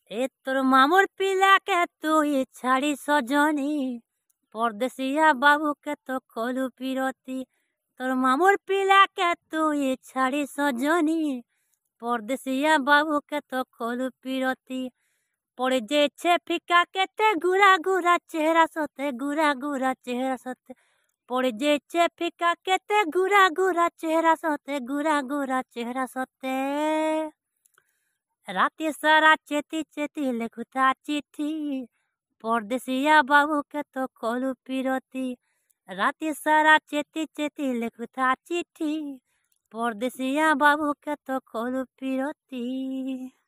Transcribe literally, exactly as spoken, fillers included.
এ তোর মামুর পিলাকে তুই ছাড়ি সজনী, পরদেশিয়া বাবুকে তো খোলু পিরতি। তোর মামুর পিলাকে তুই ছাড়ি সজনী, পরদেশিয়া বাবুকে তো খোলু পিরতি। পড়ে যেছে ফিকা কেতে গুড়া গুড়া চেহারা সতে, গুড়া গুড়া চেহারা সতে। পড়ে যেছে ফিকা কেতে গুড়া গুড়া চেহারা সতে, গুড়া গুড়া চেহারা সতে। রাতে সারা চেতি চেতি লেখুতা চিঠি, পরদেশিয়া বাবুকে তো খোলু পিরতি। রাতে সারা চেতি চেতি লেখুতা চিঠি, পরদেশিয়া বাবুকে তো খোলু পিরতি।